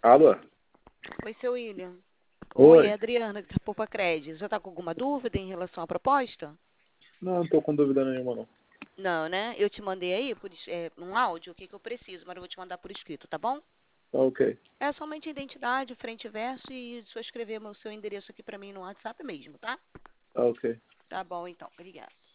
Alô? Oi, seu William. Oi, é Oi. a Adriana, da Poupa Crédito. Já está com alguma dúvida em relação à proposta? Não tô com dúvida nenhuma, não. Não, né? Eu te mandei aí um áudio, o que eu preciso, mas eu vou te mandar por escrito, tá bom? Tá ok. É somente identidade, frente e verso e só escrever o seu endereço aqui para mim no WhatsApp mesmo, tá? Tá ok. Tá bom, então. Obrigada.